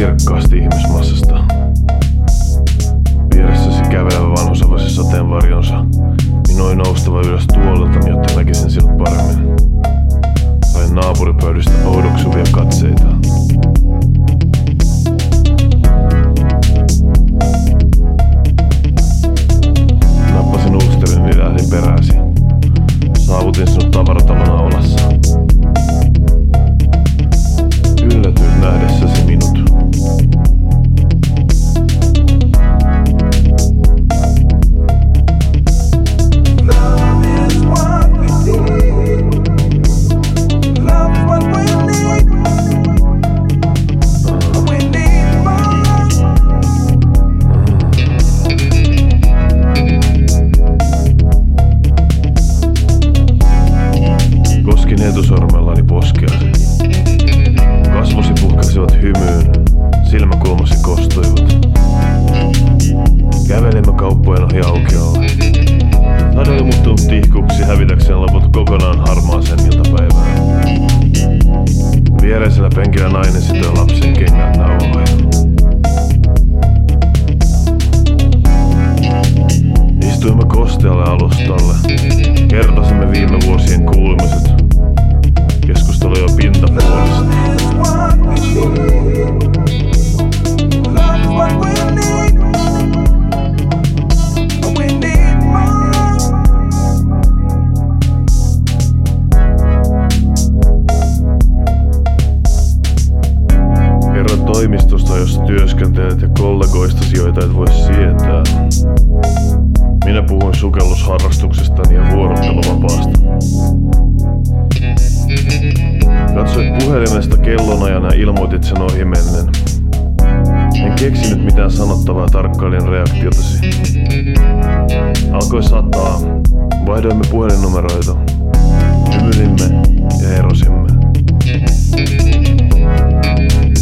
kirkkaasti ihmismassasta. Vieressäsi kävelevä vanhus avasi sateenvarjonsa. Minoi noustava ylös tuolilta, jotta näkisin sinut paremmin. Sain naapuripöydistä oudoksuvia katseita. Nappasin ulsterin ja lähdin peräsi. Saavutin sinut tavaratalon aulassa. Yllätyit nähdessäsi minut. Koskin etusormellani poskeasi. Kasvosi puhkasivat hymyyn, silmäkulmasi kostuivat. Kävelimme kauppojen ohi aukiolle. Sade oli muuttunut tihkuksi hävitäkseen loput kokonaan harmaaseen iltapäivään. Viereisellä penkillä nainen sitoi lapsen kengän nauhoja. Istuimme kostealle alustalle. Kertasimme viime vuosien kuulumiset. Keskustelu jo pintapuolista. Kerro toimistosta, jossa työskentelet ja kollegoistasi, joita et voi sietää. Minä puhuin sukellusharrastuksestani ja vuorotteluvapaasta. Katsoit puhelimesta kellonajana ja ilmoitit sen ohimennen. En keksinyt mitään sanottavaa, tarkkailin reaktiotasi. Alkoi sataa. Vaihdoimme puhelinnumeroita. Hymyilimme ja erosimme.